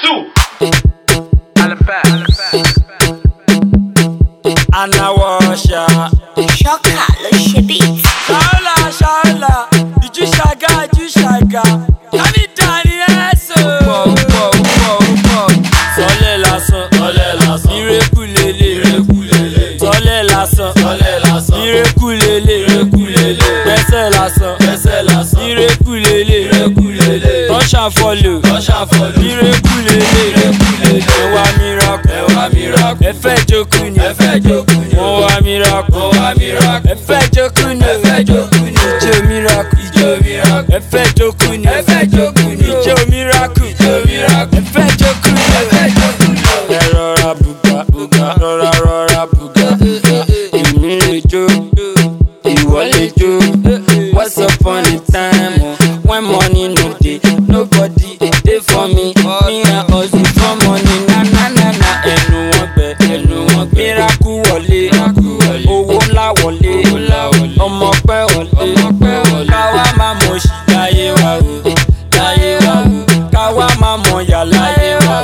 Anna Washa Shoka ló ṣe beat. Shala Ijú ṣàgá Kami Dani Eso Tọ́lẹ̀ lásán Irekulele Tọ́lẹ̀ lásán Irekulele Gbẹ́sẹ̀ lásán Irekulele Tọ́ṣà fọlù Irekulele Ẹwà miracle Ẹfẹ́ jókòó ni Wọ́n wá miracle Ẹfẹ́ jókòó ni Ijó miracle Ẹfẹ́ jókòó ni Ijó miracle Ẹfẹ́ jókòó ni Ẹ rọra bùgà rọra bùgà Èmi lè jó Ìwọ lè jó Once upon a time when money no dey nobody dey for me and hustle for money na ẹnu wọn gbẹ miracle wọlé owó ńlá wọlé ọmọ pẹ́ wọlé káwa máa mọ̀ sí láyé wa o káwa máa mọ̀ yà láyé wa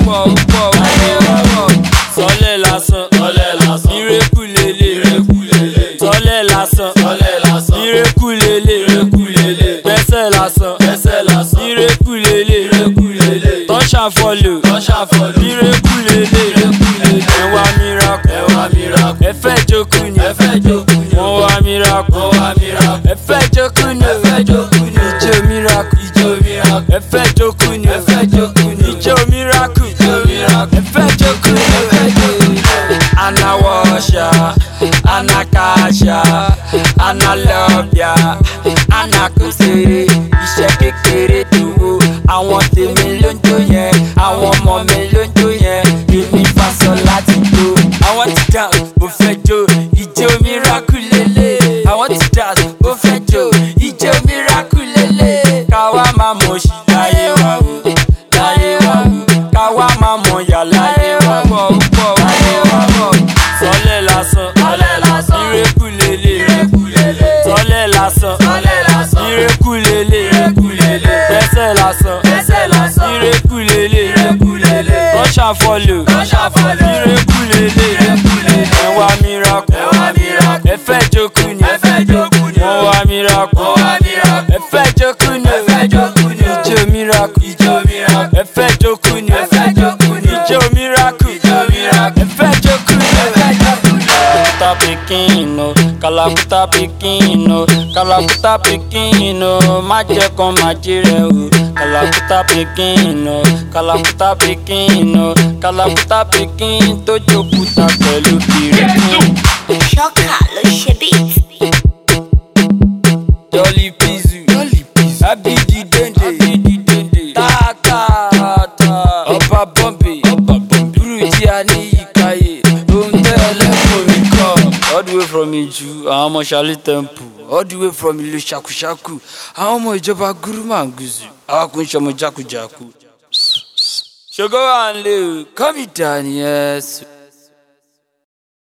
tọ́lẹ̀ lásán irekulele tọ́lẹ̀ lásán irekulele gbẹ́sẹ̀ lásán irekulele tọ́ṣà fọlù irekulele ẹwà miracle ẹfẹ́ jókòó ni wọ́n wá miracle ẹfẹ́ jókòó ni ijó miracle ẹfẹ́ jókòó ni ijó miracle ẹfẹ́ jókòó ni Anna Washa Anna Kasha Anna Lobia Anna Kose iṣẹ́ kékeré dúró àwọn tèmi ló ń jó yẹn àwọn ọmọ mi ló ń jó yẹn èmi fásọ láti jó àwọn ti dance ó fẹ́ jó ijó miracle lélẹ̀ àwọn ti dance ó fẹ́ jó ijó miracle lélẹ̀ káwa máa mọ̀ sí láyé wa o káwa máa mọ̀ yà láyé wa tọ́lẹ̀ lásán irekulele tọ́lẹ̀ lásán irekulele gbẹ́sẹ̀ lásán irekulele tọ́ṣà fọlù irekulele ẹwà miracle ẹfẹ́ jókòó ni wọ́n wá miracle ẹfẹ́ jókòó ni ijó miracle ẹfẹ́ jókòó ni ijó miracle ẹfẹ́ jókòó ni. Kalakuta pikin o, má jẹ́ kan má jírẹ̀ o. Kalakuta pikin tó jókòó pẹ̀lú kìrìkìn. Shoka ló ṣe beat. Jolly Pizu, Abidi Dende, Tata, Ọba Bombay, Buruji Aniyikaye, all the way from Iju, àwọn ọmọ Charlie Temple, all the way from ìlú Ṣakúṣakú, àwọn ọmọ ìjọba Gurumanguzu, àwọn kò ń ṣọmọ jákujàku. Ṣògo wà ń lé o, Kami Dani Eso.